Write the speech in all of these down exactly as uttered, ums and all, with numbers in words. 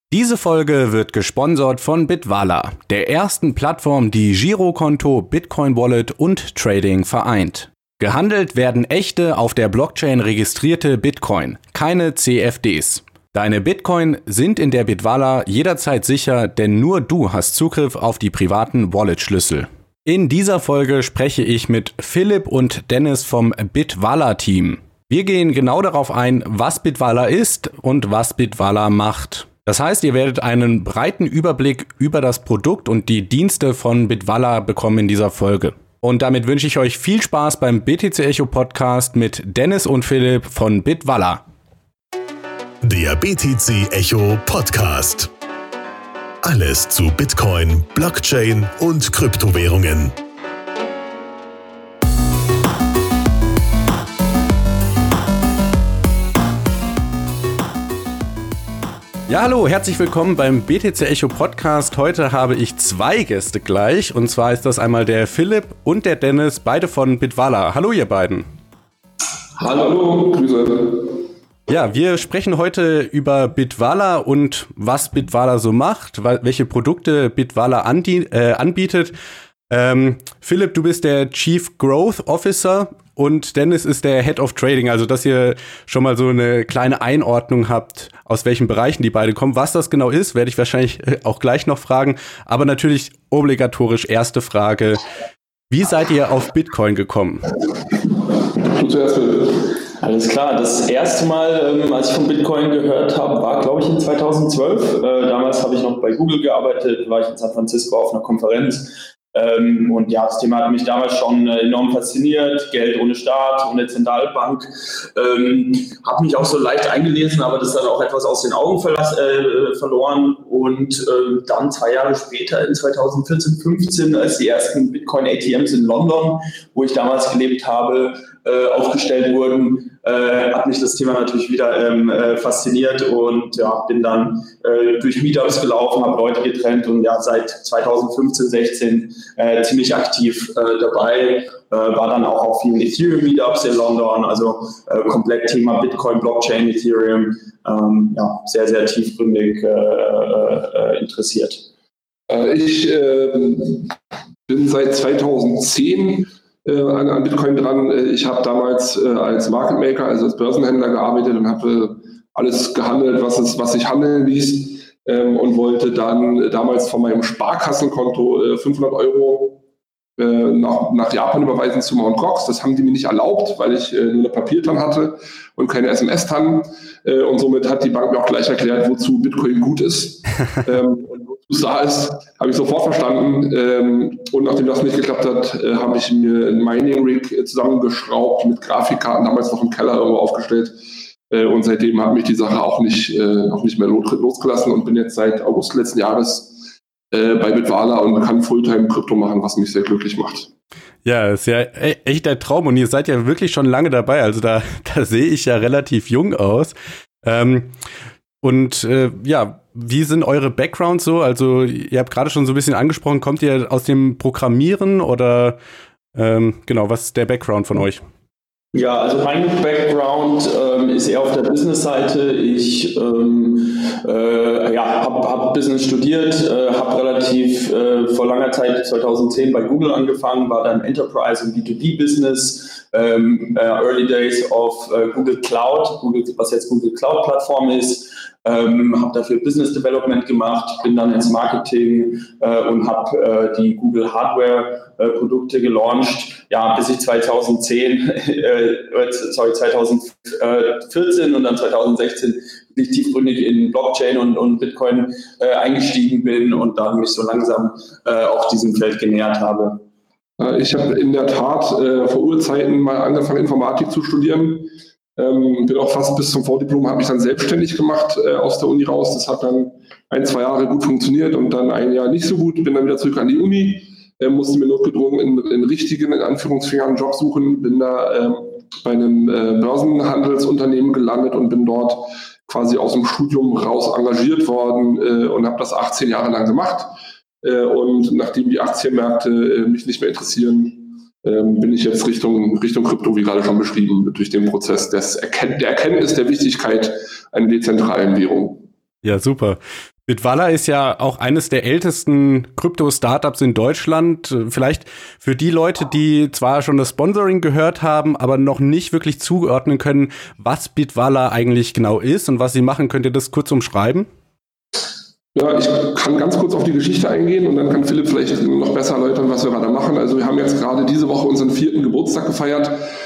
Diese Folge wird gesponsert von Bitwala, der ersten Plattform, die Girokonto, Bitcoin Wallet und Trading vereint. Gehandelt werden echte, auf der Blockchain registrierte Bitcoin, keine C F Ds. Deine Bitcoin sind in der Bitwala jederzeit sicher, denn nur du hast Zugriff auf die privaten Wallet-Schlüssel. In dieser Folge spreche ich mit Philipp und Dennis vom Bitwala-Team. Wir gehen genau darauf ein, was Bitwala ist und was Bitwala macht. Das heißt, ihr werdet einen breiten Überblick über das Produkt und die Dienste von Bitwala bekommen in dieser Folge. Und damit wünsche ich euch viel Spaß beim B T C Echo Podcast mit Dennis und Philipp von Bitwala. Der B T C Echo Podcast. Alles zu Bitcoin, Blockchain und Kryptowährungen. Ja, hallo, herzlich willkommen beim B T C Echo Podcast. Heute habe ich zwei Gäste gleich. Und zwar ist das einmal der Philipp und der Dennis, beide von Bitwala. Hallo, ihr beiden. Hallo, Grüße. Ja, wir sprechen heute über Bitwala und was Bitwala so macht, welche Produkte Bitwala andi- äh, anbietet. Ähm, Philipp, du bist der Chief Growth Officer und Dennis ist der Head of Trading, also dass ihr schon mal so eine kleine Einordnung habt, aus welchen Bereichen die beiden kommen. Was das genau ist, werde ich wahrscheinlich auch gleich noch fragen, aber natürlich obligatorisch erste Frage. Wie seid ihr auf Bitcoin gekommen? Zuerst Philipp. Alles klar, das erste Mal, ähm, als ich von Bitcoin gehört habe, war, glaube ich, in zweitausendzwölf. Äh, damals habe ich noch bei Google gearbeitet, war ich in San Francisco auf einer Konferenz. Ähm, und ja, das Thema hat mich damals schon äh, enorm fasziniert. Geld ohne Staat, ohne Zentralbank. Ähm, habe mich auch so leicht eingelesen, aber das dann auch etwas aus den Augen verlass, äh, verloren. Und äh, dann zwei Jahre später, in zweitausendvierzehn, fünfzehn, als die ersten Bitcoin-A T Ms in London, wo ich damals gelebt habe, äh, aufgestellt wurden, äh, hat mich das Thema natürlich wieder ähm, äh, fasziniert und ja, bin dann äh, durch Meetups gelaufen, habe Leute getrennt und ja, seit zweitausendfünfzehn, sechzehn äh, ziemlich aktiv äh, dabei. Äh, war dann auch auf vielen Ethereum-Meetups in London, also äh, komplett Thema Bitcoin, Blockchain, Ethereum, ähm, ja, sehr, sehr tiefgründig äh, äh, interessiert. Äh, ich äh, bin seit zweitausendzehn äh, an, an Bitcoin dran. Ich habe damals äh, als Market Maker, also als Börsenhändler gearbeitet und habe äh, alles gehandelt, was, es, was sich handeln ließ ähm, und wollte dann damals von meinem Sparkassenkonto äh, fünfhundert Euro Nach, nach Japan überweisen zu Mount Gox. Das haben die mir nicht erlaubt, weil ich äh, nur eine Papiertan hatte und keine S M S-Tan. Äh, und somit hat die Bank mir auch gleich erklärt, wozu Bitcoin gut ist. ähm, und wozu es da ist, habe ich sofort verstanden. Ähm, und nachdem das nicht geklappt hat, äh, habe ich mir ein Mining-Rig äh, zusammengeschraubt, mit Grafikkarten, damals noch im Keller irgendwo aufgestellt. Äh, und seitdem hat mich die Sache auch nicht, äh, auch nicht mehr losgelassen und bin jetzt seit August letzten Jahres bei Bitwala und kann Fulltime Krypto machen, was mich sehr glücklich macht. Ja, ist ja echt der Traum und ihr seid ja wirklich schon lange dabei, also da, da sehe ich ja relativ jung aus. Ähm, und äh, ja, wie sind eure Backgrounds so? Also ihr habt gerade schon so ein bisschen angesprochen, kommt ihr aus dem Programmieren oder ähm, genau, was ist der Background von euch? Ja, also mein Background ähm, ist eher auf der Business-Seite. Ich ähm, äh, ja, habe hab Business studiert, äh, habe relativ äh, vor langer Zeit, zweitausendzehn, bei Google angefangen, war dann Enterprise- und B zwei B-Business, ähm, äh, Early Days of äh, Google Cloud, Google, was jetzt Google Cloud-Plattform ist. Ähm, habe dafür Business Development gemacht, bin dann ins Marketing äh, und habe äh, die Google Hardware äh, Produkte gelauncht. Ja, bis ich zweitausendzehn, äh, sorry, zweitausendvierzehn und dann zweitausendsechzehn wirklich tiefgründig in Blockchain und, und Bitcoin äh, eingestiegen bin und dann mich so langsam äh, auch diesem Feld genähert habe. Ich habe in der Tat äh, vor Urzeiten mal angefangen, Informatik zu studieren. Ähm, bin auch fast bis zum Vordiplom, habe mich dann selbstständig gemacht äh, aus der Uni raus. Das hat dann ein, zwei Jahre gut funktioniert und dann ein Jahr nicht so gut. Bin dann wieder zurück an die Uni, äh, musste mir notgedrungen in, in richtigen, in Anführungsfingern, Job suchen. Bin da ähm, bei einem äh, Börsenhandelsunternehmen gelandet und bin dort quasi aus dem Studium raus engagiert worden äh, und habe das achtzehn Jahre lang gemacht. Äh, und nachdem die Aktienmärkte äh, mich nicht mehr interessieren, ähm, bin ich jetzt Richtung, Richtung Krypto, wie gerade schon beschrieben, durch den Prozess des Erken- der Erkenntnis der Wichtigkeit einer dezentralen Währung. Ja, super. Bitwala ist ja auch eines der ältesten Krypto-Startups in Deutschland. Vielleicht für die Leute, die zwar schon das Sponsoring gehört haben, aber noch nicht wirklich zuordnen können, was Bitwala eigentlich genau ist und was sie machen. Könnt ihr das kurz umschreiben? Ja, ich kann ganz kurz auf die Geschichte eingehen und dann kann Philipp vielleicht noch besser erläutern, was wir gerade machen. Also wir haben jetzt gerade diese Woche unseren vierten Geburtstag gefeiert.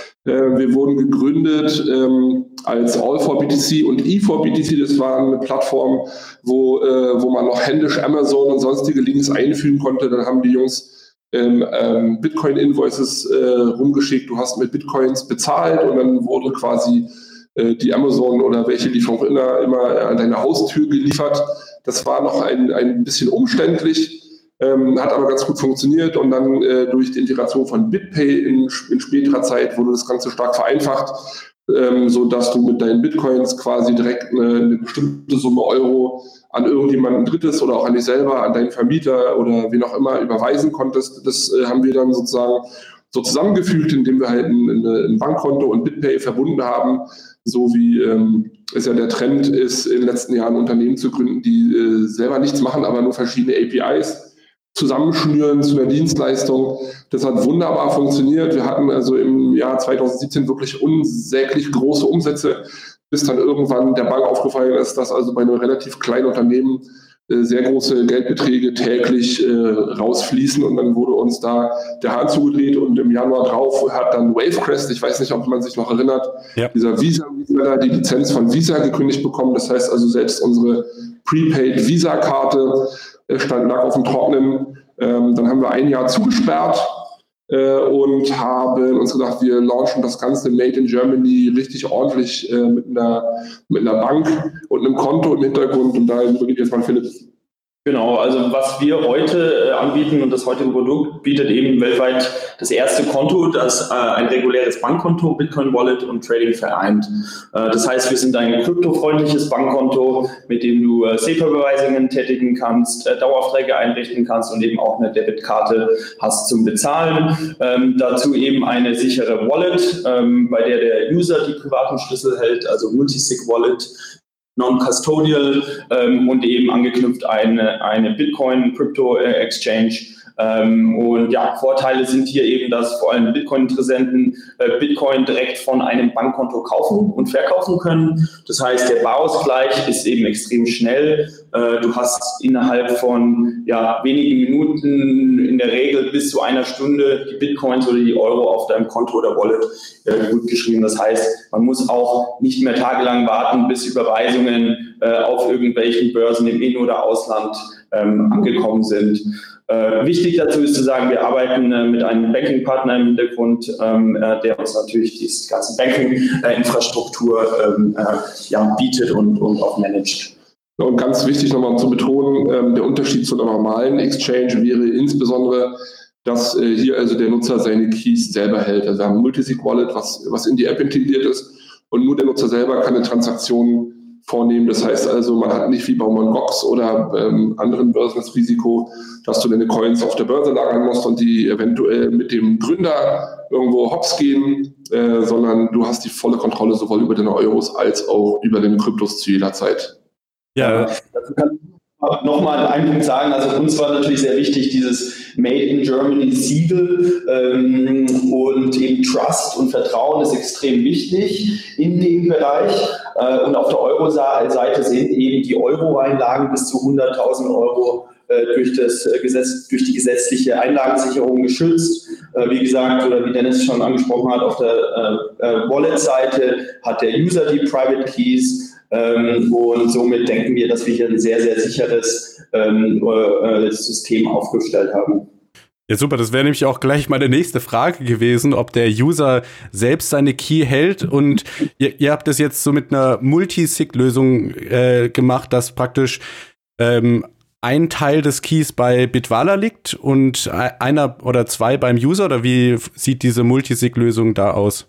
Wir wurden gegründet ähm, als All for B T C und E for B T C. Das war eine Plattform, wo, äh, wo man noch händisch Amazon und sonstige Links einfügen konnte. Dann haben die Jungs ähm, ähm, Bitcoin-Invoices äh, rumgeschickt. Du hast mit Bitcoins bezahlt und dann wurde quasi äh, die Amazon oder welche Lieferung immer, immer an deine Haustür geliefert. Das war noch ein, ein bisschen umständlich. Ähm, hat aber ganz gut funktioniert und dann äh, durch die Integration von BitPay in, in späterer Zeit wurde das Ganze stark vereinfacht, ähm, so dass du mit deinen Bitcoins quasi direkt eine, eine bestimmte Summe Euro an irgendjemanden Drittes oder auch an dich selber, an deinen Vermieter oder wen auch immer überweisen konntest. Das äh, haben wir dann sozusagen so zusammengefügt, indem wir halt ein, ein Bankkonto und BitPay verbunden haben, so wie ähm, es ja der Trend ist, in den letzten Jahren Unternehmen zu gründen, die äh, selber nichts machen, aber nur verschiedene A P Is zusammenschnüren zu einer Dienstleistung. Das hat wunderbar funktioniert. Wir hatten also im Jahr zweitausendsiebzehn wirklich unsäglich große Umsätze, bis dann irgendwann der Bank aufgefallen ist, dass also bei einem relativ kleinen Unternehmen äh, sehr große Geldbeträge täglich äh, rausfließen und dann wurde uns da der Hahn zugedreht und im Januar drauf hat dann Wavecrest, ich weiß nicht, ob man sich noch erinnert, ja. dieser Visa-Reseller die Lizenz von Visa gekündigt bekommen. Das heißt also selbst unsere Prepaid Visa-Karte stand lag auf dem Trocknen. Ähm, dann haben wir ein Jahr zugesperrt äh, und haben uns gedacht, wir launchen das Ganze Made in Germany richtig ordentlich äh, mit, einer, mit einer Bank und einem Konto im Hintergrund. Und da übergeht jetzt mal Philipp. Genau, also was wir heute äh, anbieten und das heutige Produkt bietet eben weltweit das erste Konto, das äh, ein reguläres Bankkonto, Bitcoin Wallet und Trading vereint. Äh, das heißt, wir sind ein kryptofreundliches Bankkonto, mit dem du äh, SEPA-Überweisungen tätigen kannst, äh, Daueraufträge einrichten kannst und eben auch eine Debitkarte hast zum Bezahlen. Ähm, dazu eben eine sichere Wallet, ähm, bei der der User die privaten Schlüssel hält, also Multisig Wallet, non-custodial ähm, und eben angeknüpft eine, eine Bitcoin-Crypto-Exchange. Ähm, und ja, Vorteile sind hier eben, dass vor allem Bitcoin-Interessenten äh, Bitcoin direkt von einem Bankkonto kaufen und verkaufen können. Das heißt, der Barausgleich ist eben extrem schnell. Äh, du hast innerhalb von ja, wenigen Minuten, in der Regel bis zu einer Stunde, die Bitcoins oder die Euro auf deinem Konto oder Wallet äh, gut geschrieben. Das heißt, man muss auch nicht mehr tagelang warten, bis Überweisungen äh, auf irgendwelchen Börsen im In- oder Ausland ähm, angekommen sind. Äh, wichtig dazu ist zu sagen, wir arbeiten äh, mit einem Banking-Partner im Hintergrund, ähm, äh, der uns natürlich die ganze Banking-Infrastruktur ähm, äh, ja, bietet und, und auch managt. Und ganz wichtig nochmal zu betonen, ähm, der Unterschied zu einer normalen Exchange wäre insbesondere, dass äh, hier also der Nutzer seine Keys selber hält. Also wir haben ein Multisig-Wallet, was, was in die App integriert ist und nur der Nutzer selber kann eine Transaktion vornehmen. Das heißt also, man hat nicht wie bei Mt. Gox oder ähm, anderen Börsen das Risiko, dass du deine Coins auf der Börse lagern musst und die eventuell mit dem Gründer irgendwo hops gehen, äh, sondern du hast die volle Kontrolle sowohl über deine Euros als auch über deine Kryptos zu jeder Zeit. Ja, dazu kann ich nochmal einen Punkt sagen. Also uns war natürlich sehr wichtig, dieses Made in Germany Siegel ähm, und eben Trust und Vertrauen ist extrem wichtig in dem Bereich. Äh, und auf der Euro-Seite sind eben die Euro-Einlagen bis zu hunderttausend Euro äh, durch, das, äh, Gesetz, durch die gesetzliche Einlagensicherung geschützt. Äh, wie gesagt, oder wie Dennis schon angesprochen hat, auf der äh, äh, Wallet-Seite hat der User die Private Keys. Ähm, und somit denken wir, dass wir hier ein sehr, sehr sicheres ähm, äh, System aufgestellt haben. Ja, super. Das wäre nämlich auch gleich meine nächste Frage gewesen, ob der User selbst seine Key hält. Und ihr, ihr habt das jetzt so mit einer Multisig-Lösung äh, gemacht, dass praktisch ähm, ein Teil des Keys bei Bitwala liegt und einer oder zwei beim User. Oder wie sieht diese Multisig-Lösung da aus?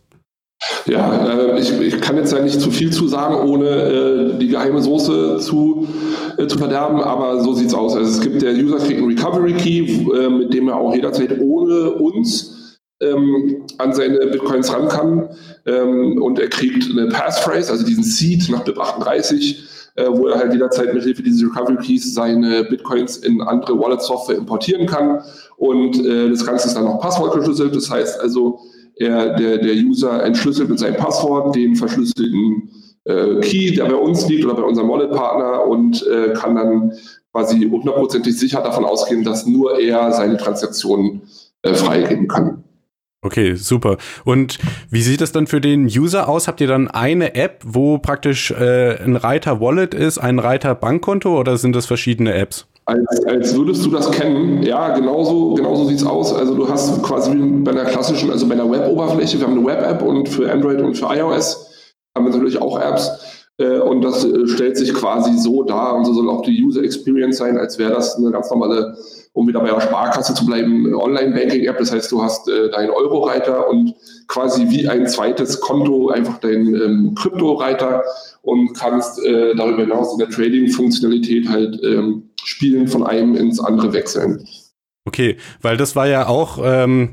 Ja, äh, ich, ich kann jetzt ja nicht zu viel zu sagen, ohne äh, die geheime Soße zu, äh, zu verderben, aber so sieht's aus. Also es gibt der User kriegt einen Recovery Key, äh, mit dem er auch jederzeit ohne uns ähm, an seine Bitcoins ran kann ähm, und er kriegt eine Passphrase, also diesen Seed nach B I P achtunddreißig, äh, wo er halt jederzeit mit Hilfe dieses Recovery Keys seine Bitcoins in andere Wallet-Software importieren kann. Und äh, das Ganze ist dann noch passwortgeschlüsselt. Das heißt also, er, der, der User entschlüsselt mit seinem Passwort den verschlüsselten äh, Key, der bei uns liegt oder bei unserem Wallet-Partner und äh, kann dann quasi hundertprozentig sicher davon ausgehen, dass nur er seine Transaktionen äh, freigeben kann. Okay, super. Und wie sieht es dann für den User aus? Habt ihr dann eine App, wo praktisch äh, ein Reiter Wallet ist, ein Reiter Bankkonto oder sind das verschiedene Apps? Als, als würdest du das kennen, ja, genauso, genauso sieht es aus. Also du hast quasi wie bei einer klassischen, also bei einer Web-Oberfläche, wir haben eine Web-App und für Android und für iOS haben wir natürlich auch Apps äh, und das äh, stellt sich quasi so dar und so soll auch die User Experience sein, als wäre das eine ganz normale, um wieder bei der Sparkasse zu bleiben, Online-Banking-App. Das heißt, du hast äh, deinen Euro-Reiter und quasi wie ein zweites Konto einfach deinen ähm, Krypto-Reiter und kannst äh, darüber hinaus in der Trading-Funktionalität halt ähm, Spielen von einem ins andere wechseln. Okay, weil das war ja auch ähm,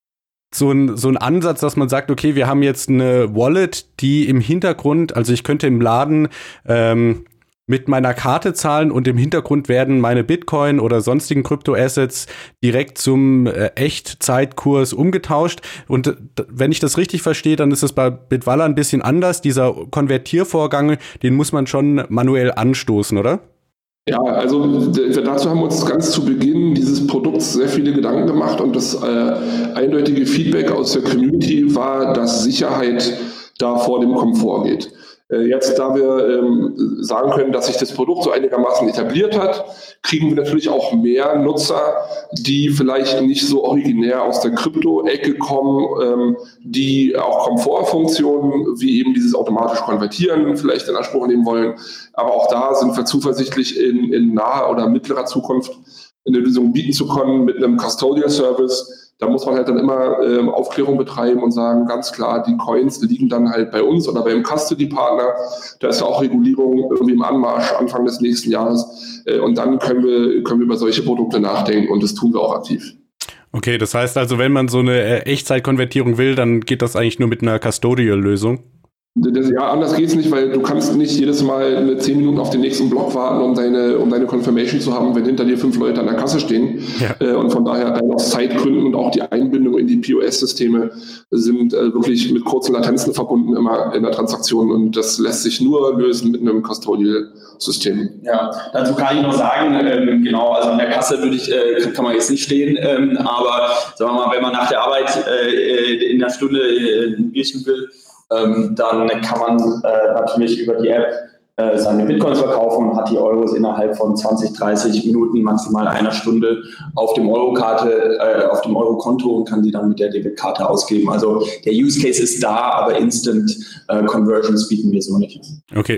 so ein, so ein Ansatz, dass man sagt, okay, wir haben jetzt eine Wallet, die im Hintergrund, also ich könnte im Laden ähm, mit meiner Karte zahlen und im Hintergrund werden meine Bitcoin oder sonstigen Kryptoassets direkt zum äh, Echtzeitkurs umgetauscht. Und äh, wenn ich das richtig verstehe, dann ist es bei Bitwala ein bisschen anders. Dieser Konvertiervorgang, den muss man schon manuell anstoßen, oder? Ja, also d- dazu haben wir uns ganz zu Beginn dieses Produkts sehr viele Gedanken gemacht und das äh, eindeutige Feedback aus der Community war, dass Sicherheit da vor dem Komfort geht. Äh, jetzt, da wir ähm, sagen können, dass sich das Produkt so einigermaßen etabliert hat, kriegen wir natürlich auch mehr Nutzer, die vielleicht nicht so originär aus der Krypto-Ecke kommen, ähm, die auch Komfortfunktionen wie eben dieses automatisch Konvertieren vielleicht in Anspruch nehmen wollen. Aber auch da sind wir zuversichtlich, in, in naher oder mittlerer Zukunft eine Lösung bieten zu können mit einem Custodial-Service. Da muss man halt dann immer ähm, Aufklärung betreiben und sagen, ganz klar, die Coins liegen dann halt bei uns oder beim Custody-Partner. Da ist ja auch Regulierung irgendwie im Anmarsch Anfang des nächsten Jahres. Äh, und dann können wir, können wir über solche Produkte nachdenken und das tun wir auch aktiv. Okay, das heißt also, wenn man so eine äh, Echtzeitkonvertierung will, dann geht das eigentlich nur mit einer Custodial-Lösung? Das, ja, anders geht's nicht, weil du kannst nicht jedes Mal eine zehn Minuten auf den nächsten Block warten, um deine, um deine Confirmation zu haben, wenn hinter dir fünf Leute an der Kasse stehen. Ja. Äh, und von daher äh, aus Zeitgründen und auch die Einbindung in die P O S-Systeme sind äh, wirklich mit kurzen Latenzen verbunden immer in der Transaktion und das lässt sich nur lösen mit einem Custodial-System. Ja, dazu kann ich noch sagen, ähm, genau, also an der Kasse würde ich, äh, kann man jetzt nicht stehen, ähm, aber sagen wir mal, wenn man nach der Arbeit äh, in der Stunde äh, ein Bierchen will, Ähm, dann kann man äh, natürlich über die App äh, seine Bitcoins verkaufen und hat die Euros innerhalb von zwanzig, dreißig Minuten, maximal einer Stunde auf dem Eurokarte, äh, auf dem Eurokonto und kann die dann mit der Debitkarte ausgeben. Also der Use Case ist da, aber Instant äh, Conversions bieten wir so nicht. Okay.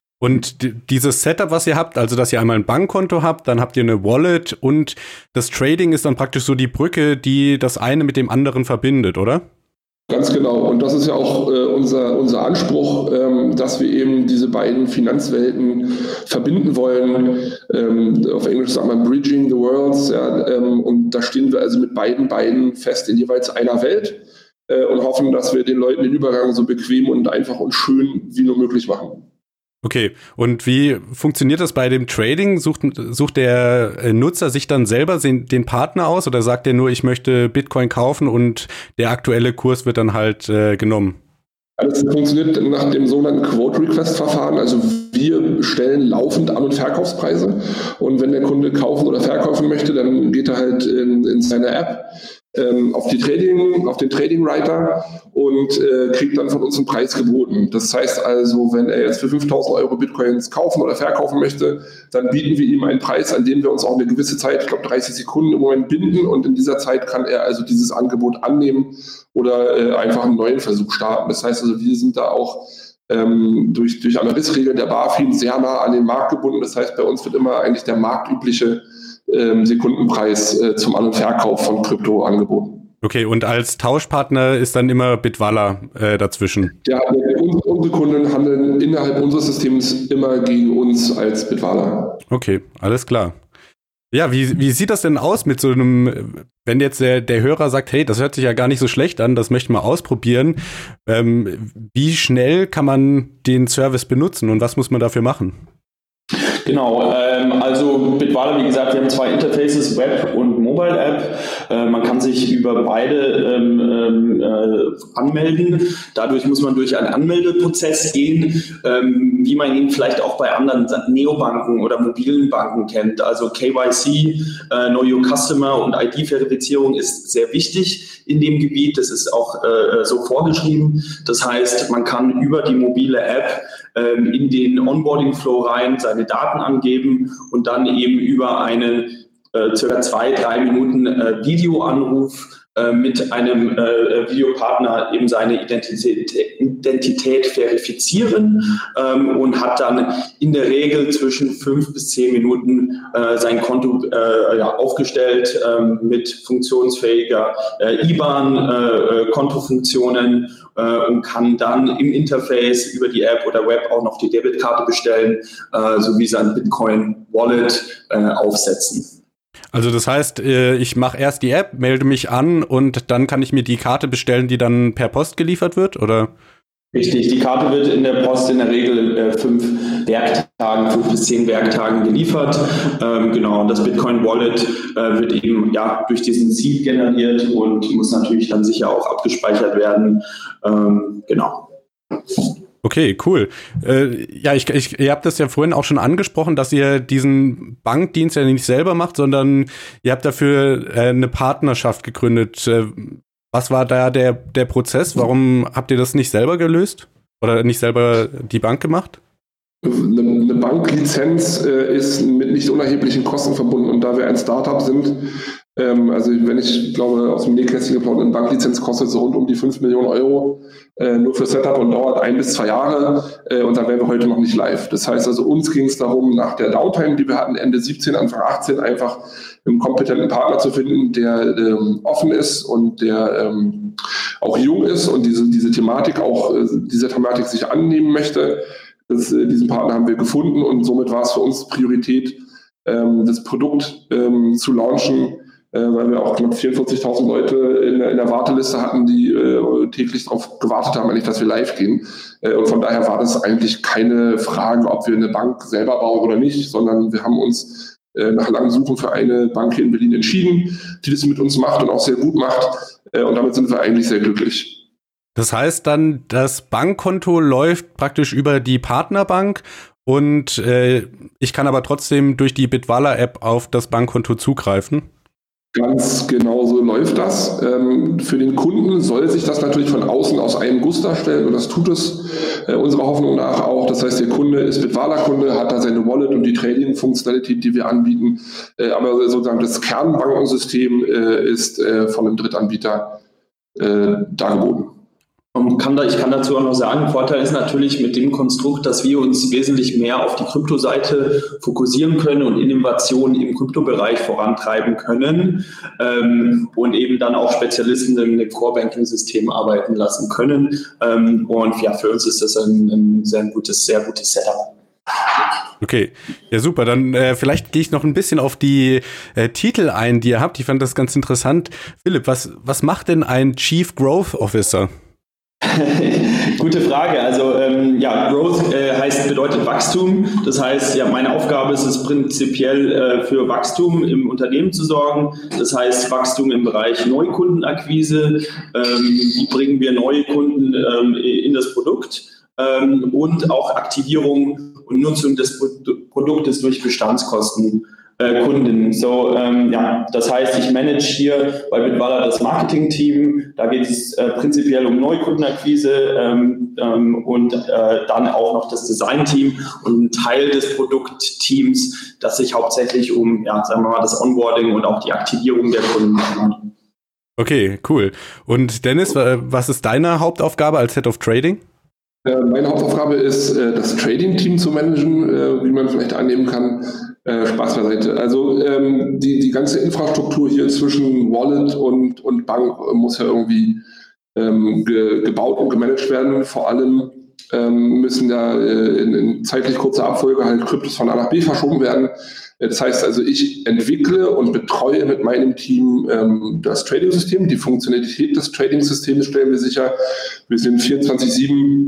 Und d- dieses Setup, was ihr habt, also dass ihr einmal ein Bankkonto habt, dann habt ihr eine Wallet und das Trading ist dann praktisch so die Brücke, die das eine mit dem anderen verbindet, oder? Ganz genau. Und das ist ja auch äh, unser, unser Anspruch, ähm, dass wir eben diese beiden Finanzwelten verbinden wollen. Ähm, auf Englisch sagt man Bridging the Worlds. Ja, ähm, und da stehen wir also mit beiden Beinen fest in jeweils einer Welt äh, und hoffen, dass wir den Leuten den Übergang so bequem und einfach und schön wie nur möglich machen. Okay, und wie funktioniert das bei dem Trading? Sucht, sucht der Nutzer sich dann selber den Partner aus oder sagt er nur, ich möchte Bitcoin kaufen und der aktuelle Kurs wird dann halt äh, genommen? Das funktioniert nach dem sogenannten Quote-Request-Verfahren. Also wir stellen laufend An- und Verkaufspreise und wenn der Kunde kaufen oder verkaufen möchte, dann geht er halt in, in seine App ähm, auf, die Trading, auf den Trading-Writer und äh, kriegt dann von uns einen Preis geboten. Das heißt also, wenn er jetzt für fünftausend Euro Bitcoins kaufen oder verkaufen möchte, dann bieten wir ihm einen Preis, an den wir uns auch eine gewisse Zeit, ich glaube dreißig Sekunden im Moment binden und in dieser Zeit kann er also dieses Angebot annehmen oder äh, einfach einen neuen Versuch starten. Das heißt also, wir sind da auch ähm, durch, durch Ameris-Regeln der BaFin sehr nah an den Markt gebunden. Das heißt, bei uns wird immer eigentlich der marktübliche ähm, Sekundenpreis äh, zum An- und Verkauf von Krypto angeboten. Okay, und als Tauschpartner ist dann immer Bitwala äh, dazwischen? Ja, unsere, unsere Kunden handeln innerhalb unseres Systems immer gegen uns als Bitwala. Okay, alles klar. Ja, wie, wie sieht das denn aus mit so einem, wenn jetzt der, der Hörer sagt, hey, das hört sich ja gar nicht so schlecht an, das möchte ich mal ausprobieren. Ähm, wie schnell kann man den Service benutzen und was muss man dafür machen? Genau, ähm, also Bitwala, wie gesagt, wir haben zwei Interfaces, Web und Mobile App. Äh, man kann sich über beide ähm, äh, anmelden. Dadurch muss man durch einen Anmeldeprozess gehen, ähm, wie man ihn vielleicht auch bei anderen Neobanken oder mobilen Banken kennt. Also K Y C, äh, Know Your Customer und I D-Verifizierung ist sehr wichtig in dem Gebiet. Das ist auch äh, so vorgeschrieben. Das heißt, man kann über die mobile App ähm, in den Onboarding-Flow rein seine Daten angeben und dann eben über einen äh, circa zwei, drei Minuten äh, Videoanruf äh, mit einem äh, Videopartner eben seine Identität, Identität verifizieren ähm, und hat dann in der Regel zwischen fünf bis zehn Minuten äh, sein Konto äh, ja, aufgestellt äh, mit funktionsfähiger äh, I B A N, äh, Kontofunktionen äh, und kann dann im Interface über die App oder Web auch noch die Debitkarte bestellen, äh, sowie sein Bitcoin-Wallet äh, aufsetzen. Also das heißt, ich mache erst die App, melde mich an und dann kann ich mir die Karte bestellen, die dann per Post geliefert wird, oder? Richtig, die Karte wird in der Post in der Regel in äh, fünf Werktagen, fünf bis zehn Werktagen geliefert. Ähm, genau, und das Bitcoin Wallet äh, wird eben ja durch diesen Seed generiert und muss natürlich dann sicher auch abgespeichert werden. Ähm, genau. Okay, cool. Äh, ja, ich, ich, ihr habt das ja vorhin auch schon angesprochen, dass ihr diesen Bankdienst ja nicht selber macht, sondern ihr habt dafür äh, eine Partnerschaft gegründet. Äh, was war da der, der Prozess? Warum habt ihr das nicht selber gelöst? Oder nicht selber die Bank gemacht? Eine, eine Banklizenz äh, ist mit nicht unerheblichen Kosten verbunden und da wir ein Startup sind, ähm, also wenn ich glaube, aus dem Nähkästchen geplaudert, eine Banklizenz kostet so rund um die fünf Millionen Euro äh, nur für Setup und dauert ein bis zwei Jahre äh, und dann wären wir heute noch nicht live. Das heißt also, uns ging es darum, nach der Downtime, die wir hatten Ende siebzehn, Anfang achtzehn, einfach einen kompetenten Partner zu finden, der ähm, offen ist und der ähm, auch jung ist und diese, diese Thematik auch, äh, diese Thematik sich annehmen möchte. Das, äh, diesen Partner haben wir gefunden und somit war es für uns Priorität, ähm, das Produkt ähm, zu launchen, äh, weil wir auch knapp vierundvierzigtausend Leute in, in der Warteliste hatten, die äh, täglich darauf gewartet haben, eigentlich, dass wir live gehen. Äh, und von daher war das eigentlich keine Frage, ob wir eine Bank selber bauen oder nicht, sondern wir haben uns äh, nach langem Suchen für eine Bank hier in Berlin entschieden, die das mit uns macht und auch sehr gut macht. Äh, und damit sind wir eigentlich sehr glücklich. Das heißt dann, das Bankkonto läuft praktisch über die Partnerbank und äh, ich kann aber trotzdem durch die Bitwala-App auf das Bankkonto zugreifen? Ganz genau so läuft das. Ähm, für den Kunden soll sich das natürlich von außen aus einem Guss darstellen und das tut es äh, unserer Hoffnung nach auch. Das heißt, der Kunde ist Bitwala-Kunde, hat da seine Wallet und die Trading-Funktionalität, die wir anbieten. Äh, aber sozusagen das Kernbankensystem äh, ist äh, von einem Drittanbieter äh, dargeboten. Und kann da, ich kann dazu auch noch sagen, Vorteil ist natürlich mit dem Konstrukt, dass wir uns wesentlich mehr auf die Kryptoseite fokussieren können und Innovationen im Kryptobereich vorantreiben können ähm, und eben dann auch Spezialisten in dem Core-Banking-System arbeiten lassen können. Ähm, und ja, für uns ist das ein, ein sehr gutes, sehr gutes Setup. Okay, ja super, dann äh, vielleicht gehe ich noch ein bisschen auf die äh, Titel ein, die ihr habt. Ich fand das ganz interessant. Philipp, was, was macht denn ein Chief Growth Officer? Gute Frage. Also ähm, ja, Growth äh, heißt, bedeutet Wachstum. Das heißt, ja, meine Aufgabe ist es prinzipiell äh, für Wachstum im Unternehmen zu sorgen. Das heißt, Wachstum im Bereich Neukundenakquise. Ähm, wie bringen wir neue Kunden ähm, in das Produkt? Ähm, und auch Aktivierung und Nutzung des Pro- Produktes durch Bestandskosten. Äh, Kunden. So, ähm, ja, das heißt, ich manage hier bei Bitwala das Marketing-Team. Da geht es äh, prinzipiell um Neukundenakquise ähm, ähm, und äh, dann auch noch das Design-Team und ein Teil des Produktteams, das sich hauptsächlich um, ja, sagen wir mal, das Onboarding und auch die Aktivierung der Kunden kümmert. Okay, cool. Und Dennis, was ist deine Hauptaufgabe als Head of Trading? Meine Hauptaufgabe ist, das Trading-Team zu managen, wie man vielleicht annehmen kann. Spaß beiseite. Also ähm, die, die ganze Infrastruktur hier zwischen Wallet und, und Bank muss ja irgendwie ähm, ge, gebaut und gemanagt werden. Vor allem ähm, müssen da äh, in, in zeitlich kurzer Abfolge halt Kryptos von A nach B verschoben werden. Das heißt also, ich entwickle und betreue mit meinem Team ähm, das Trading-System. Die Funktionalität des Trading-Systems stellen wir sicher. Wir sind vierundzwanzig sieben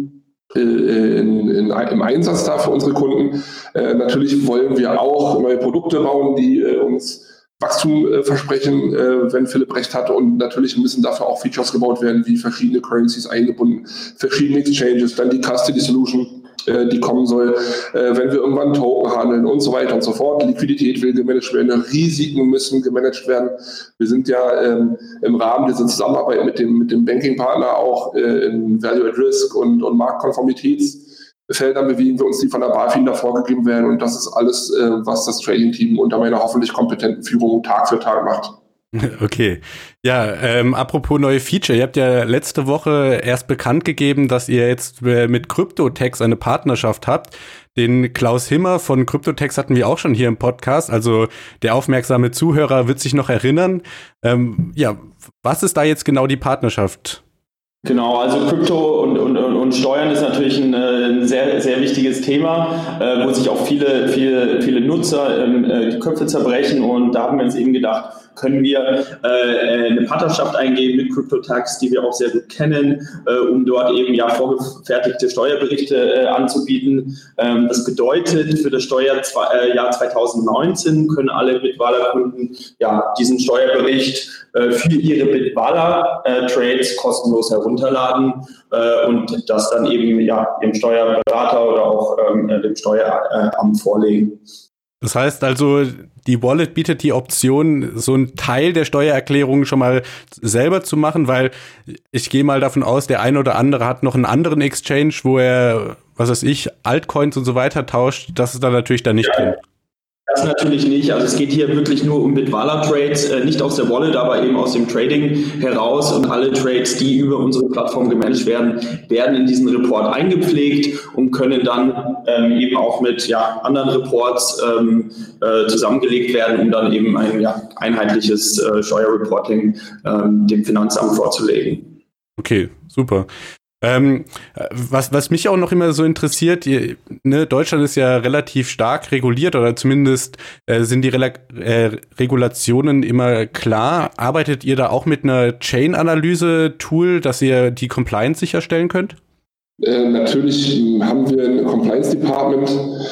In, in, im Einsatz da für unsere Kunden. Äh, natürlich wollen wir auch neue Produkte bauen, die äh, uns Wachstum äh, versprechen, äh, wenn Philipp recht hat. Und natürlich müssen dafür auch Features gebaut werden, wie verschiedene Currencies eingebunden, verschiedene Exchanges, dann die Custody Solution, äh, die kommen soll, äh, wenn wir irgendwann Token handeln und so weiter und so fort. Liquidität will gemanagt werden, Risiken müssen gemanagt werden. Wir sind ja ähm, im Rahmen dieser Zusammenarbeit mit dem, mit dem Banking-Partner auch äh, in Value at Risk und, und Marktkonformitätsfeldern bewegen wir uns, die von der BaFin da vorgegeben werden. Und das ist alles, äh, was das Trading-Team unter meiner hoffentlich kompetenten Führung Tag für Tag macht. Okay. Ja, ähm, apropos neue Feature. Ihr habt ja letzte Woche erst bekannt gegeben, dass ihr jetzt äh, mit Kryptotex eine Partnerschaft habt. Den Klaus Himmer von Kryptotex hatten wir auch schon hier im Podcast. Also der aufmerksame Zuhörer wird sich noch erinnern. Ähm, ja, was ist da jetzt genau die Partnerschaft? Genau, also Krypto und, und, und Steuern ist natürlich ein, ein sehr, sehr wichtiges Thema, äh, wo sich auch viele, viele, viele Nutzer äh, die Köpfe zerbrechen, und da haben wir uns eben gedacht, können wir äh, eine Partnerschaft eingehen mit Kryptotex, die wir auch sehr gut kennen, äh, um dort eben ja vorgefertigte Steuerberichte äh, anzubieten. Ähm, das bedeutet, für das Steuerjahr zwanzig neunzehn können alle Bitwala-Kunden ja diesen Steuerbericht äh, für ihre Bitwala-Trades kostenlos herunterladen äh, und das dann eben ja dem Steuerberater oder auch ähm, dem Steueramt vorlegen. Das heißt also, die Wallet bietet die Option, so einen Teil der Steuererklärung schon mal selber zu machen, weil ich gehe mal davon aus, der eine oder andere hat noch einen anderen Exchange, wo er, was weiß ich, Altcoins und so weiter tauscht. Das ist dann natürlich da nicht ja. drin. Das natürlich nicht. Also es geht hier wirklich nur um Bitwala-Trades, äh, nicht aus der Wallet, aber eben aus dem Trading heraus. Und alle Trades, die über unsere Plattform gemanagt werden, werden in diesen Report eingepflegt und können dann ähm, eben auch mit ja, anderen Reports ähm, äh, zusammengelegt werden, um dann eben ein ja, einheitliches äh, Steuerreporting ähm, dem Finanzamt vorzulegen. Okay, super. Ähm, was, was mich auch noch immer so interessiert, ihr, ne, Deutschland ist ja relativ stark reguliert, oder zumindest äh, sind die Rela- äh, Regulationen immer klar. Arbeitet ihr da auch mit einer Chain-Analyse-Tool, dass ihr die Compliance sicherstellen könnt? Äh, natürlich haben wir ein Compliance-Department,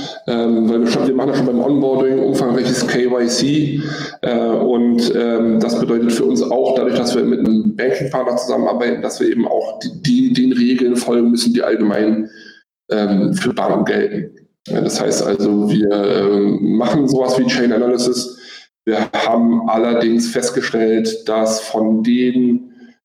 ähm, weil wir, schon, wir machen ja schon beim Onboarding umfangreiches K Y C äh, und ähm, das bedeutet für uns auch, dadurch, dass wir mit einem Banking-Partner zusammenarbeiten, dass wir eben auch die, die, den Regeln folgen müssen, die allgemein ähm, für Banken gelten. Ja, das heißt also, wir ähm, machen sowas wie Chain Analysis. Wir haben allerdings festgestellt, dass von den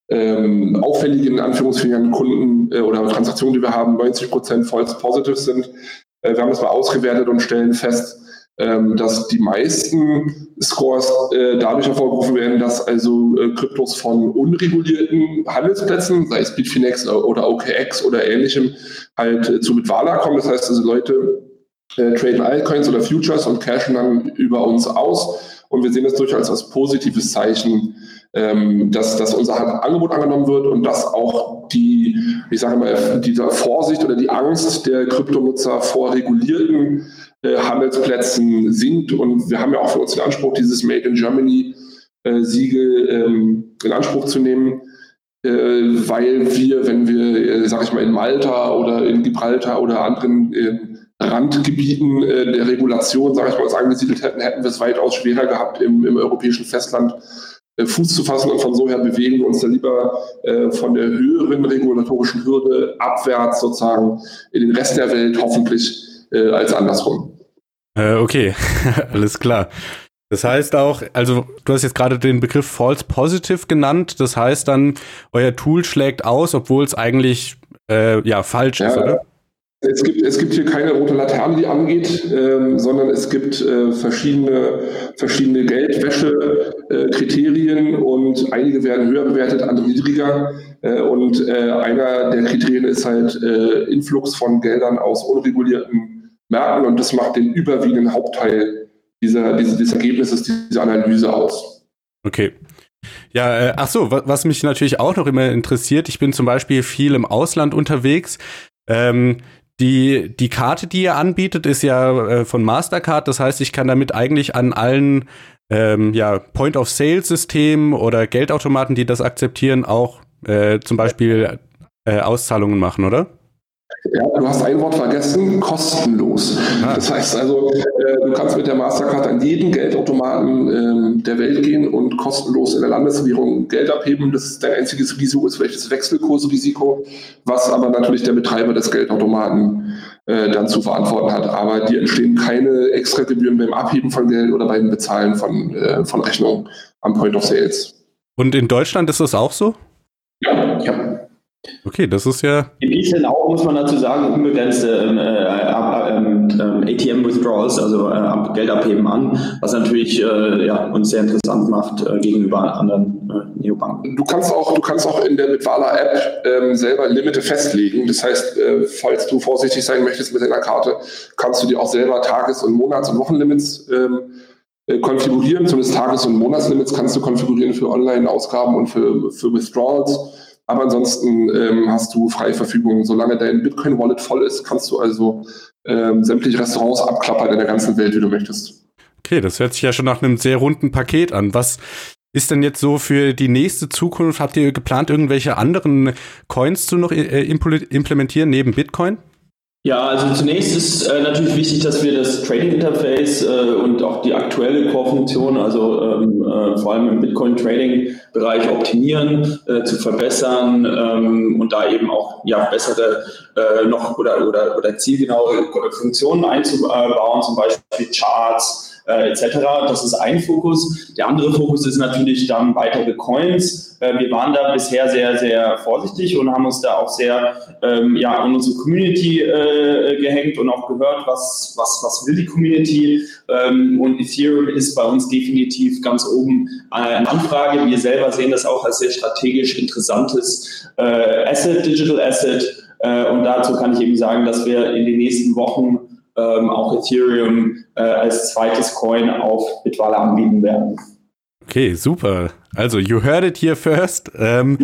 Ähm, auffälligen, in Anführungsstrichen, Kunden äh, oder Transaktionen, die wir haben, neunzig Prozent False Positives sind. Äh, wir haben das mal ausgewertet und stellen fest, ähm, dass die meisten Scores äh, dadurch hervorgerufen werden, dass also äh, Kryptos von unregulierten Handelsplätzen, sei es Bitfinex oder O K X oder ähnlichem, halt äh, zu Bitwala kommen. Das heißt also, Leute äh, traden Altcoins oder Futures und cashen dann über uns aus. Und wir sehen das durchaus als positives Zeichen, ähm, dass, dass unser Angebot angenommen wird und dass auch die, ich sage mal, diese Vorsicht oder die Angst der Kryptonutzer vor regulierten äh, Handelsplätzen sinkt. Und wir haben ja auch für uns den Anspruch, dieses Made in Germany äh, Siegel ähm, in Anspruch zu nehmen, äh, weil wir, wenn wir, äh, sage ich mal, in Malta oder in Gibraltar oder anderen äh, Randgebieten äh, der Regulation, sage ich mal, uns angesiedelt hätten, hätten wir es weitaus schwerer gehabt, im, im europäischen Festland äh, Fuß zu fassen. Und von so her bewegen wir uns da lieber äh, von der höheren regulatorischen Hürde abwärts sozusagen in den Rest der Welt, hoffentlich äh, als andersrum. Äh, okay, alles klar. Das heißt auch, also du hast jetzt gerade den Begriff False Positive genannt, das heißt dann, euer Tool schlägt aus, obwohl es eigentlich äh, ja falsch ja, ist, oder? Es gibt, es gibt hier keine rote Laterne, die angeht, ähm, sondern es gibt äh, verschiedene, verschiedene Geldwäsche-Kriterien äh, und einige werden höher bewertet, andere niedriger. Äh, und äh, einer der Kriterien ist halt äh, Influx von Geldern aus unregulierten Märkten, und das macht den überwiegenden Hauptteil dieser, dieses, dieses Ergebnisses, dieser Analyse aus. Okay. Ja, äh, ach so, was, was mich natürlich auch noch immer interessiert, ich bin zum Beispiel viel im Ausland unterwegs. Ähm, Die, die Karte, die ihr anbietet, ist ja äh, von Mastercard. Das heißt, ich kann damit eigentlich an allen ähm, ja, Point-of-Sale-Systemen oder Geldautomaten, die das akzeptieren, auch äh, zum Beispiel äh, Auszahlungen machen, oder? Ja, du hast ein Wort vergessen, kostenlos. Ah. Das heißt also, äh, du kannst mit der Mastercard an jeden Geldautomaten äh, der Welt gehen und kostenlos in der Landeswährung Geld abheben. Das ist dein einziges Risiko, ist vielleicht das Wechselkursrisiko, was aber natürlich der Betreiber des Geldautomaten äh, dann zu verantworten hat. Aber dir entstehen keine Extragebühren beim Abheben von Geld oder beim Bezahlen von, äh, von Rechnungen am Point of Sales. Und in Deutschland ist das auch so? Ja, ja. Okay, das ist ja... Die bieten auch, muss man dazu sagen, unbegrenzte ähm, äh, ähm, A T M-Withdrawals, also äh, Geld abheben an, was natürlich äh, ja, uns sehr interessant macht äh, gegenüber anderen äh, Neobanken. Du kannst auch, du kannst auch in der Bitwala-App ähm, selber Limite festlegen. Das heißt, äh, falls du vorsichtig sein möchtest mit deiner Karte, kannst du dir auch selber Tages- und Monats- und Wochenlimits ähm, äh, konfigurieren. Zumindest Tages- und Monatslimits kannst du konfigurieren für Online-Ausgaben und für, für Withdrawals. Aber ansonsten ähm, hast du freie Verfügung. Solange dein Bitcoin-Wallet voll ist, kannst du also ähm, sämtliche Restaurants abklappern in der ganzen Welt, wie du möchtest. Okay, das hört sich ja schon nach einem sehr runden Paket an. Was ist denn jetzt so für die nächste Zukunft? Habt ihr geplant, irgendwelche anderen Coins zu noch äh, implementieren neben Bitcoin? Ja, also zunächst ist äh, natürlich wichtig, dass wir das Trading-Interface äh, und auch die aktuelle Core-Funktion, also ähm, äh, vor allem im Bitcoin-Trading-Bereich optimieren, äh, zu verbessern ähm, und da eben auch ja bessere äh, noch oder oder oder zielgenauere Funktionen einzubauen, zum Beispiel Charts äh, et cetera. Das ist ein Fokus. Der andere Fokus ist natürlich dann weitere Coins. Äh, wir waren da bisher sehr, sehr vorsichtig und haben uns da auch sehr ähm, ja, an unsere Community äh, gehängt und auch gehört, was, was, was will die Community. Ähm, und Ethereum ist bei uns definitiv ganz oben eine Anfrage. Wir selber sehen das auch als sehr strategisch interessantes äh, Asset, Digital Asset. Äh, und dazu kann ich eben sagen, dass wir in den nächsten Wochen Ähm, auch Ethereum äh, als zweites Coin auf Bitwala anbieten werden. Okay, super. Also, you heard it here first. Ähm,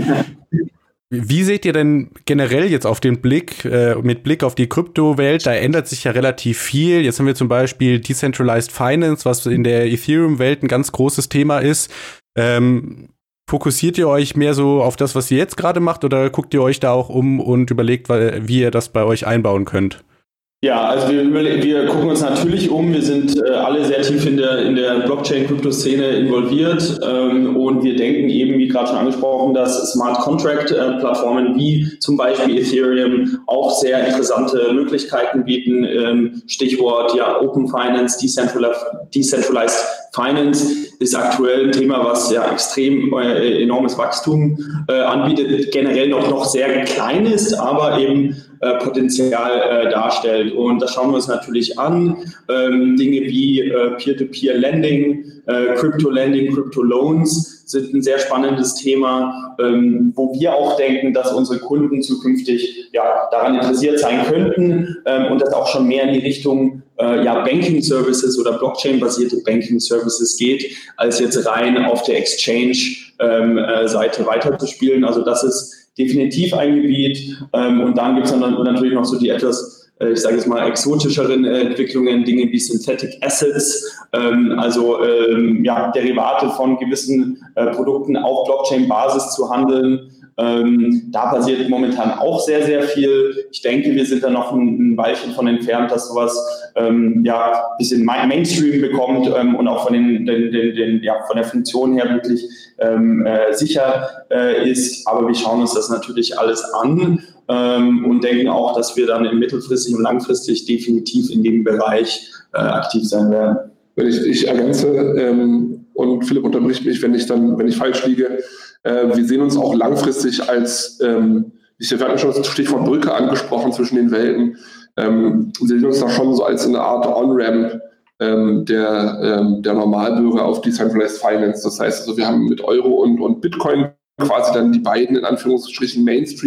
wie seht ihr denn generell jetzt auf den Blick, äh, mit Blick auf die Kryptowelt? Da ändert sich ja relativ viel. Jetzt haben wir zum Beispiel Decentralized Finance, was in der Ethereum-Welt ein ganz großes Thema ist. Ähm, fokussiert ihr euch mehr so auf das, was ihr jetzt gerade macht, oder guckt ihr euch da auch um und überlegt, wie ihr das bei euch einbauen könnt? Ja, also wir, wir gucken uns natürlich um. Wir sind äh, alle sehr tief in der, in der Blockchain-Krypto-Szene involviert ähm, und wir denken eben, wie gerade schon angesprochen, dass Smart Contract-Plattformen wie zum Beispiel Ethereum auch sehr interessante Möglichkeiten bieten. Ähm, Stichwort ja Open Finance, Decentralized, Decentralized Finance ist aktuell ein Thema, was ja extrem äh, enormes Wachstum äh, anbietet, generell noch, noch sehr klein ist, aber eben äh, Potenzial äh, darstellt. Und das schauen wir uns natürlich an. Ähm, Dinge wie äh, Peer-to-Peer-Lending, äh, Crypto-Lending, Crypto-Loans sind ein sehr spannendes Thema, ähm, wo wir auch denken, dass unsere Kunden zukünftig ja, daran interessiert sein könnten ähm, und das auch schon mehr in die Richtung äh, ja, Banking-Services oder Blockchain-basierte Banking-Services geht, als jetzt rein auf der Exchange-Seite ähm, äh, weiterzuspielen. Also das ist definitiv ein Gebiet. Ähm, und dann gibt es dann natürlich noch so die etwas, äh, ich sage jetzt mal, exotischeren äh, Entwicklungen, Dinge wie Synthetic Assets, ähm, also ähm, ja, Derivate von gewissen äh, Produkten auf Blockchain-Basis zu handeln. Ähm, da passiert momentan auch sehr, sehr viel. Ich denke, wir sind da noch ein, ein Weilchen von entfernt, dass sowas ähm, ja, ein bisschen Mainstream bekommt ähm, und auch von, den, den, den, den, ja, von der Funktion her wirklich ähm, äh, sicher äh, ist. Aber wir schauen uns das natürlich alles an ähm, und denken auch, dass wir dann im mittelfristig und langfristig definitiv in dem Bereich äh, aktiv sein werden. Wenn ich, ich ergänze ähm, und Philipp unterbricht mich, wenn ich dann, wenn ich falsch liege. Äh, wir sehen uns auch langfristig als, ähm, ich, wir hatten schon das Stichwort Brücke angesprochen zwischen den Welten. Ähm, wir sehen uns da schon so als eine Art On-Ramp ähm, der, ähm, der Normalbürger auf Decentralized Finance. Das heißt also, wir haben mit Euro und, und Bitcoin quasi dann die beiden in Anführungsstrichen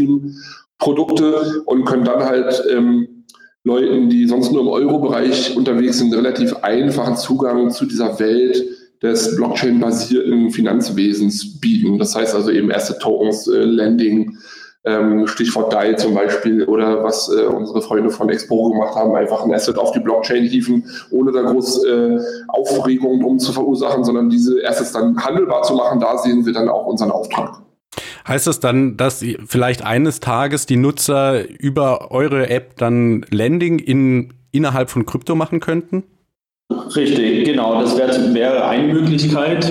Mainstream-Produkte und können dann halt ähm, Leuten, die sonst nur im Euro-Bereich unterwegs sind, relativ einfachen Zugang zu dieser Welt des Blockchain-basierten Finanzwesens bieten. Das heißt also eben Asset-Tokens, äh, Lending, ähm, Stichwort D A I zum Beispiel, oder was äh, unsere Freunde von Exporo gemacht haben, einfach ein Asset auf die Blockchain hieven, ohne da groß äh, Aufregung drum zu verursachen, sondern diese Assets dann handelbar zu machen. Da sehen wir dann auch unseren Auftrag. Heißt das dann, dass vielleicht eines Tages die Nutzer über eure App dann Lending in, innerhalb von Krypto machen könnten? Richtig, genau. Das wäre, wäre eine Möglichkeit,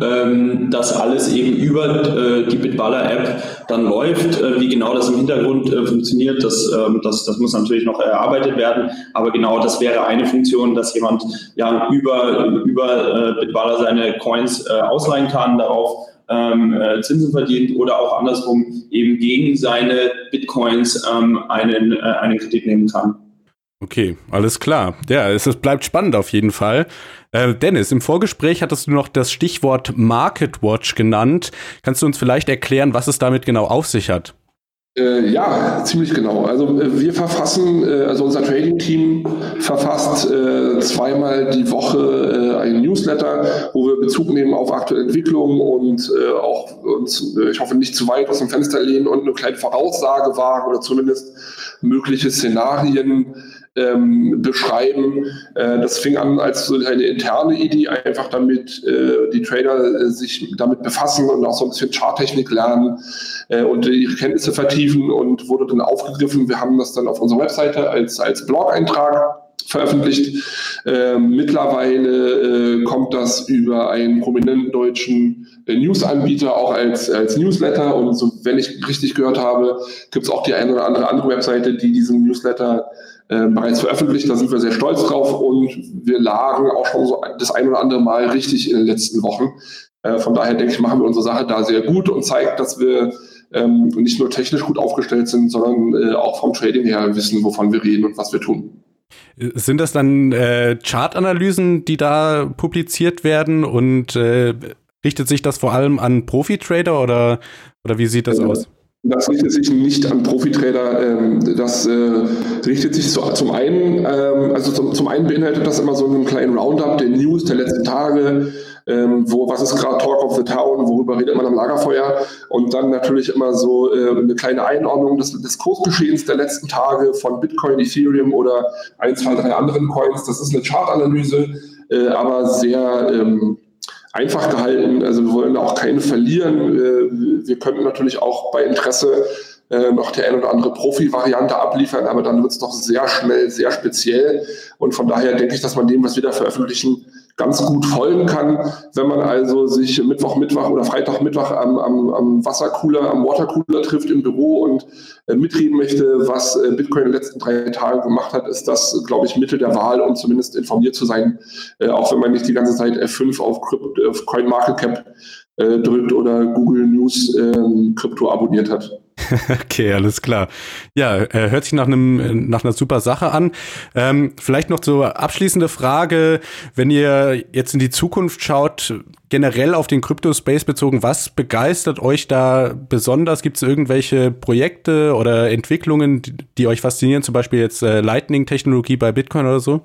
ähm, dass alles eben über äh, die Bitwala-App dann läuft. Äh, wie genau das im Hintergrund äh, funktioniert, das, ähm, das, das muss natürlich noch erarbeitet werden. Aber genau, das wäre eine Funktion, dass jemand ja über, über äh, Bitwala seine Coins äh, ausleihen kann, darauf ähm, äh, Zinsen verdient oder auch andersrum eben gegen seine Bitcoins ähm, einen, äh, einen Kredit nehmen kann. Okay, alles klar. Ja, es, es bleibt spannend auf jeden Fall. Äh, Dennis, im Vorgespräch hattest du noch das Stichwort Market Watch genannt. Kannst du uns vielleicht erklären, was es damit genau auf sich hat? Äh, ja, ziemlich genau. Also äh, wir verfassen, äh, also unser Trading-Team verfasst äh, zweimal die Woche äh, einen Newsletter, wo wir Bezug nehmen auf aktuelle Entwicklungen und äh, auch uns, äh, ich hoffe, nicht zu weit aus dem Fenster lehnen und eine kleine Voraussage wagen oder zumindest mögliche Szenarien ähm, beschreiben. Äh, das fing an als so eine interne Idee, einfach damit äh, die Trader äh, sich damit befassen und auch so ein bisschen Charttechnik lernen äh, und ihre Kenntnisse vertiefen und wurde dann aufgegriffen. Wir haben das dann auf unserer Webseite als, als Blog-Eintrag veröffentlicht. Äh, mittlerweile äh, kommt das über einen prominenten deutschen äh, News-Anbieter auch als, als Newsletter und so, wenn ich richtig gehört habe, gibt es auch die eine oder andere andere Webseite, die diesen Newsletter äh, bereits veröffentlicht. Da sind wir sehr stolz drauf und wir lagen auch schon so das ein oder andere Mal richtig in den letzten Wochen. Äh, von daher denke ich, machen wir unsere Sache da sehr gut und zeigt, dass wir ähm, nicht nur technisch gut aufgestellt sind, sondern äh, auch vom Trading her wissen, wovon wir reden und was wir tun. Sind das dann äh, Chartanalysen, die da publiziert werden und äh, richtet sich das vor allem an Profi-Trader oder, oder wie sieht das ja. aus? Das richtet sich nicht an Profi-Trader. Das äh, richtet sich zu, zum einen, ähm, also zum, zum einen beinhaltet das immer so einen kleinen Roundup der News der letzten Tage, ähm, wo was ist gerade Talk of the Town, worüber redet man am Lagerfeuer und dann natürlich immer so äh, eine kleine Einordnung des, des Kursgeschehens der letzten Tage von Bitcoin, Ethereum oder ein, zwei, drei anderen Coins. Das ist eine Chartanalyse, äh, aber sehr ähm, einfach gehalten, also wir wollen auch keine verlieren. Wir könnten natürlich auch bei Interesse noch die eine oder andere Profi-Variante abliefern, aber dann wird es doch sehr schnell, sehr speziell und von daher denke ich, dass man dem, was wir da veröffentlichen, ganz gut folgen kann. Wenn man also sich Mittwoch, Mittwoch oder Freitag, Mittwoch am, am, am Wassercooler, am Watercooler trifft im Büro und äh, mitreden möchte, was äh, Bitcoin in den letzten drei Tagen gemacht hat, ist das, glaube ich, Mittel der Wahl, um zumindest informiert zu sein, äh, auch wenn man nicht die ganze Zeit F fünf auf, Crypt, auf CoinMarketCap äh, drückt oder Google News äh, Krypto abonniert hat. Okay, alles klar. Ja, äh, hört sich nach einem nach einer super Sache an. Ähm, vielleicht noch so abschließende Frage, wenn ihr jetzt in die Zukunft schaut, generell auf den Crypto-Space bezogen, was begeistert euch da besonders? Gibt es irgendwelche Projekte oder Entwicklungen, die, die euch faszinieren, zum Beispiel jetzt äh, Lightning-Technologie bei Bitcoin oder so?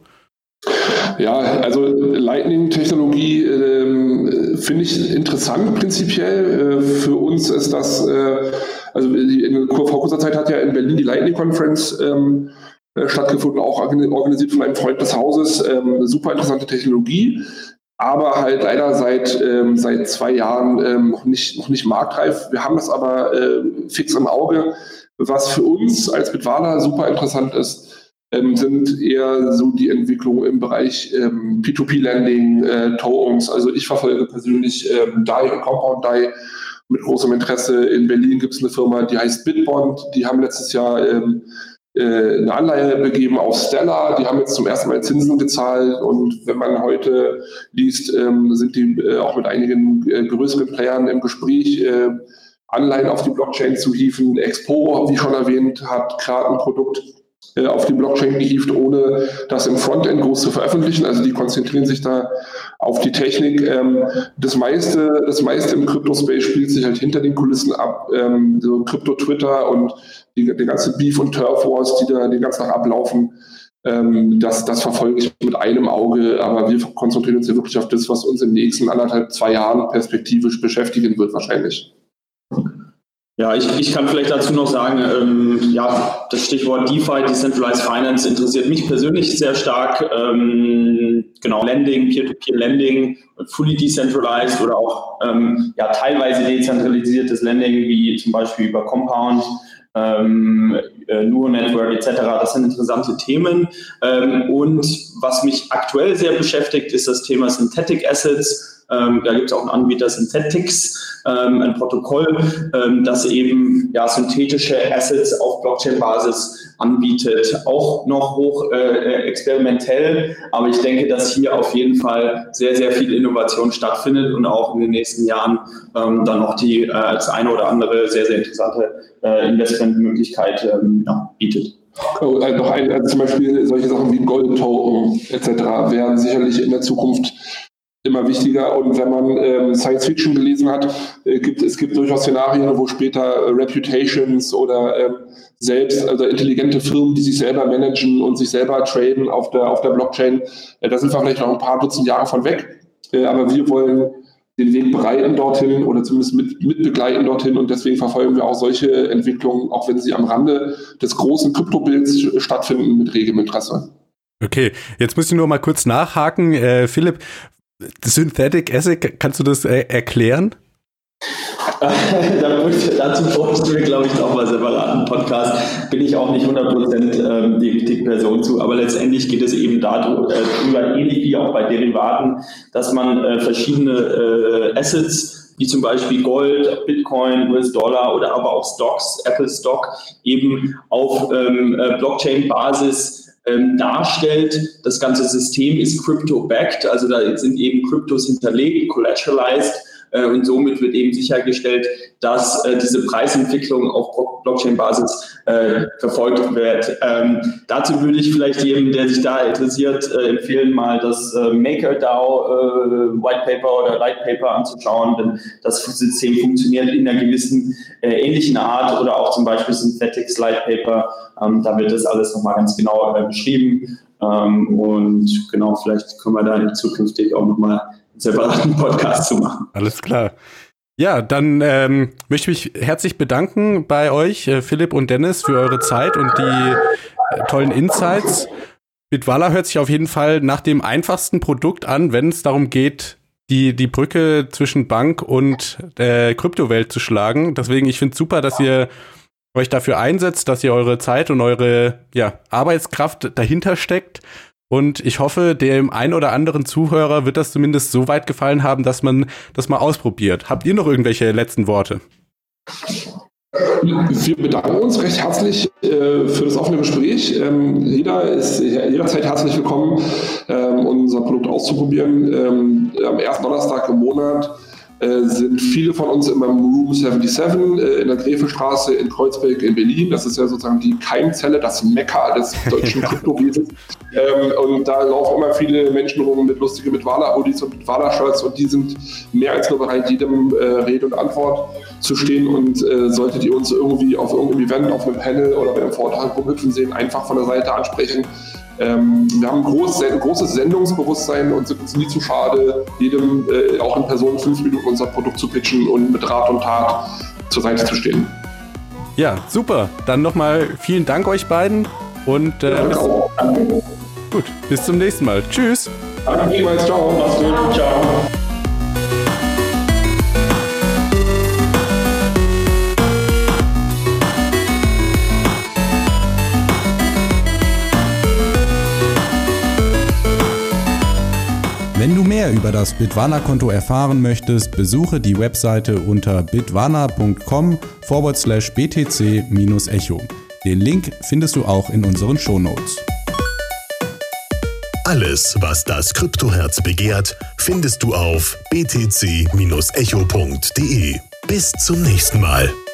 Ja, also Lightning-Technologie ähm, finde ich interessant prinzipiell. Äh, für uns ist das, äh, also in, vor kurzer Zeit hat ja in Berlin die Lightning-Conference ähm, äh, stattgefunden, auch organisiert von einem Freund des Hauses. Ähm, super interessante Technologie, aber halt leider seit, ähm, seit zwei Jahren ähm, noch, nicht, noch nicht marktreif. Wir haben das aber äh, fix im Auge. Was für uns als Bitwala super interessant ist, Ähm, sind eher so die Entwicklungen im Bereich ähm, P zwei P-Lending, äh, Tokens. Also ich verfolge persönlich ähm, D A I und Compound D A I mit großem Interesse. In Berlin gibt es eine Firma, die heißt Bitbond. Die haben letztes Jahr ähm, äh, eine Anleihe begeben auf Stellar. Die haben jetzt zum ersten Mal Zinsen gezahlt. Und wenn man heute liest, ähm, sind die äh, auch mit einigen äh, größeren Playern im Gespräch, äh, Anleihen auf die Blockchain zu hieven. Exporo, wie schon erwähnt, hat gerade ein Produkt auf die Blockchain gehievt, ohne das im Frontend groß zu veröffentlichen. Also die konzentrieren sich da auf die Technik. Das meiste, das meiste im Crypto-Space spielt sich halt hinter den Kulissen ab. So Crypto-Twitter und die, die ganze Beef- und Turf-Wars, die da den ganzen Tag ablaufen, das, das verfolge ich mit einem Auge. Aber wir konzentrieren uns ja wirklich auf das, was uns in den nächsten anderthalb, zwei Jahren perspektivisch beschäftigen wird wahrscheinlich. Ja, ich, ich kann vielleicht dazu noch sagen, ähm, ja, das Stichwort DeFi, Decentralized Finance, interessiert mich persönlich sehr stark. Ähm, genau, Lending, Peer-to-Peer-Lending, fully decentralized oder auch ähm, ja, teilweise dezentralisiertes Lending, wie zum Beispiel über Compound, ähm, äh, Nuo Network et cetera. Das sind interessante Themen. Ähm, und was mich aktuell sehr beschäftigt, ist das Thema Synthetic Assets. Ähm, da gibt es auch einen Anbieter Synthetix, ähm, ein Protokoll, ähm, das eben ja, synthetische Assets auf Blockchain-Basis anbietet. Auch noch hoch äh, experimentell, aber ich denke, dass hier auf jeden Fall sehr, sehr viel Innovation stattfindet und auch in den nächsten Jahren ähm, dann noch die äh, als eine oder andere sehr, sehr interessante äh, Investmentmöglichkeit ähm, ja, bietet. Oh, also noch ein, also zum Beispiel solche Sachen wie Gold-Token et cetera werden sicherlich in der Zukunft immer wichtiger, und wenn man ähm, Science Fiction gelesen hat, äh, gibt es gibt durchaus Szenarien, wo später äh, Reputations oder ähm, selbst, also intelligente Firmen, die sich selber managen und sich selber traden auf der auf der Blockchain, äh, da sind wir vielleicht noch ein paar Dutzend Jahre von weg, äh, aber wir wollen den Weg bereiten dorthin oder zumindest mit, mit begleiten dorthin, und deswegen verfolgen wir auch solche Entwicklungen, auch wenn sie am Rande des großen Kryptobilds stattfinden, mit regem Interesse. Okay, jetzt muss ich nur mal kurz nachhaken. Äh, Philipp, Synthetic Asset, kannst du das äh, erklären? Dazu bräuchten wir, glaube ich, noch mal separaten Podcast. Bin ich auch nicht hundert Prozent ähm, die richtige Person zu, aber letztendlich geht es eben darüber, äh, ähnlich wie auch bei Derivaten, dass man äh, verschiedene äh, Assets, wie zum Beispiel Gold, Bitcoin, U S-Dollar oder aber auch Stocks, Apple Stock, eben auf ähm, Blockchain-Basis Ähm, darstellt. Das ganze System ist crypto-backed, also da sind eben Kryptos hinterlegt, collateralized, äh, und somit wird eben sichergestellt, dass äh, diese Preisentwicklung auf Blockchain-Basis äh, verfolgt wird. Ähm, dazu würde ich vielleicht jedem, der sich da interessiert, äh, empfehlen, mal das äh, MakerDAO äh, White Paper oder Light Paper anzuschauen, denn das System funktioniert in einer gewissen äh, ähnlichen Art, oder auch zum Beispiel Synthetics Light Paper. Ähm, da wird das alles nochmal ganz genau äh, beschrieben, ähm, und genau, vielleicht können wir da zukünftig auch nochmal einen separaten Podcast zu machen. Alles klar. Ja, dann ähm, möchte ich mich herzlich bedanken bei euch, äh, Philipp und Dennis, für eure Zeit und die äh, tollen Insights. Bitwala hört sich auf jeden Fall nach dem einfachsten Produkt an, wenn es darum geht, die, die Brücke zwischen Bank und äh, Kryptowelt zu schlagen. Deswegen, ich finde es super, dass ihr euch dafür einsetzt, dass ihr eure Zeit und eure ja, Arbeitskraft dahinter steckt. Und ich hoffe, dem ein oder anderen Zuhörer wird das zumindest so weit gefallen haben, dass man das mal ausprobiert. Habt ihr noch irgendwelche letzten Worte? Wir bedanken uns recht herzlich äh, für das offene Gespräch. Ähm, jeder ist jederzeit herzlich willkommen, ähm, unser Produkt auszuprobieren. Ähm, am ersten Donnerstag im Monat äh, sind viele von uns immer im Room siebenundsiebzig äh, in der Gräfestraße in Kreuzberg in Berlin. Das ist ja sozusagen die Keimzelle, das Mekka des deutschen Kryptowesens. Ähm, und da laufen immer viele Menschen rum mit lustigen Bitwala-Hoodies und Bitwala-Shirts, und die sind mehr als nur bereit, jedem äh, Rede und Antwort zu stehen. Und äh, solltet ihr uns irgendwie auf irgendeinem Event, auf einem Panel oder bei einem Vortrag rumhüpfen sehen, einfach von der Seite ansprechen. Ähm, wir haben ein, groß, ein großes Sendungsbewusstsein und sind uns nie zu schade, jedem, äh, auch in Person, fünf Minuten unser Produkt zu pitchen und mit Rat und Tat zur Seite zu stehen. Ja, super. Dann nochmal vielen Dank euch beiden und äh, ja, bis, gut, bis zum nächsten Mal. Tschüss. Danke vielmals. Ciao. Mach's gut. Ciao. Wenn du mehr über das Bitwana-Konto erfahren möchtest, besuche die Webseite unter bitwana.com forward slash btc-echo. Den Link findest du auch in unseren Shownotes. Alles, was das Kryptoherz begehrt, findest du auf b t c echo punkt d e. Bis zum nächsten Mal.